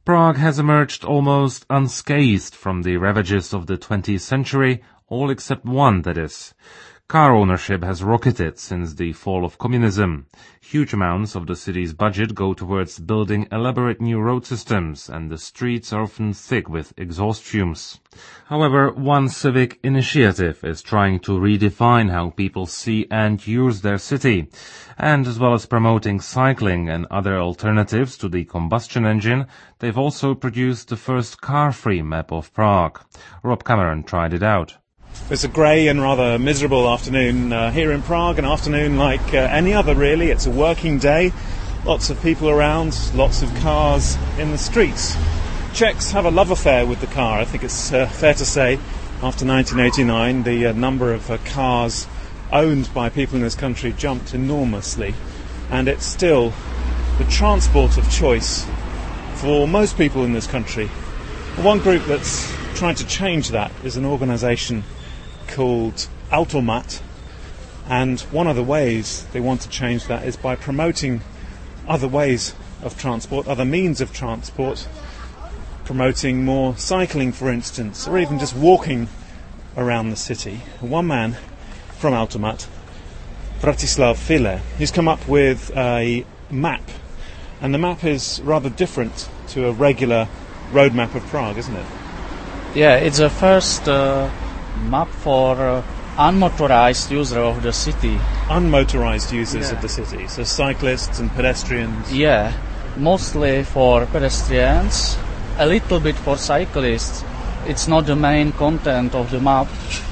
Prague has emerged almost unscathed from the ravages of the 20th century, all except one, that is. Car ownership has rocketed since the fall of communism. Huge amounts of the city's budget go towards building elaborate new road systems, and the streets are often thick with exhaust fumes. However, one civic initiative is trying to redefine how people see and use their city, and as well as promoting cycling and other alternatives to the combustion engine, they've also produced the first car-free map of Prague. Rob Cameron tried it out. It's a grey and rather miserable afternoon here in Prague, an afternoon like any other really. It's a working day, lots of people around, lots of cars in the streets. Czechs have a love affair with the car. I think it's fair to say after 1989 the number of cars owned by people in this country jumped enormously, and it's still the transport of choice for most people in this country. One group that's trying to change that is an organisation called Automat, and one of the ways they want to change that is by promoting other ways of transport, other means of transport, promoting more cycling, for instance, or even just walking around the city. One man from Automat, Bratislav File, he's come up with a map, and the map is rather different to a regular road map of Prague, isn't it? Yeah, it's the first map for unmotorized user of the city. Unmotorized users of the city, so cyclists and pedestrians. Yeah, mostly for pedestrians, a little bit for cyclists. It's not the main content of the map.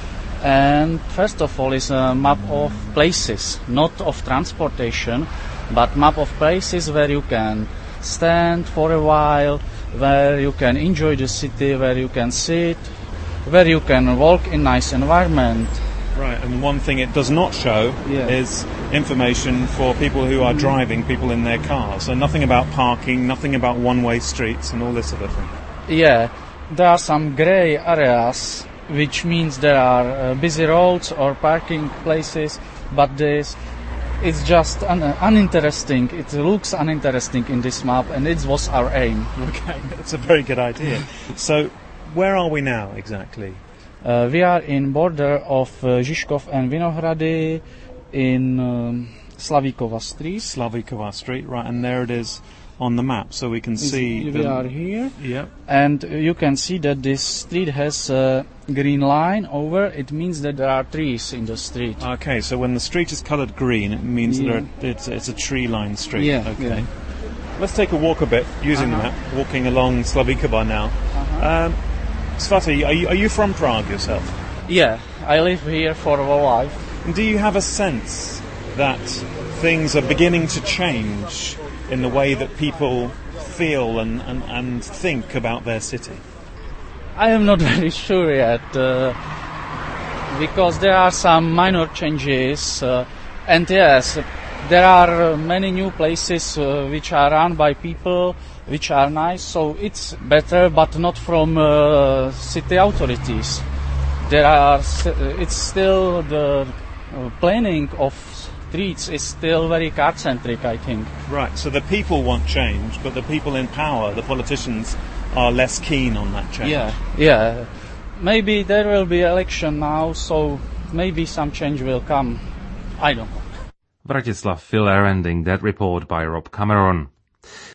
And first of all, it's a map of places, not of transportation, but map of places where you can stand for a while, where you can enjoy the city, where you can sit, where you can walk in nice environment. Right, and one thing it does not show is information for people who are driving, people in their cars. So nothing about parking, nothing about one-way streets and all this sort of thing. Yeah, there are some grey areas, which means there are busy roads or parking places, but it's just uninteresting. It looks uninteresting in this map, and it was our aim. Okay, that's a very good idea. So, where are we now exactly? We are in border of Žižkov and Vinohrady in Slavíkova Street. Slavíkova Street, right, and there it is on the map, so we can see... We are here, yeah. And you can see that this street has a green line over. It means that there are trees in the street. Okay, so when the street is coloured green, it means that it's a tree-lined street. Yeah, okay. Yeah. Let's take a walk a bit, using the map, walking along Slavíkova now. Svati, are you from Prague yourself? Yeah, I live here for a life. And do you have a sense that things are beginning to change in the way that people feel and think about their city? I am not very sure yet, because there are some minor changes, and yes, there are many new places which are run by people, which are nice, so it's better, but not from city authorities. It's still the planning of streets is still very car-centric, I think. Right, so the people want change, but the people in power, the politicians, are less keen on that change. Yeah. Maybe there will be election now, so maybe some change will come. I don't know. Bratislav Filler ending that report by Rob Cameron.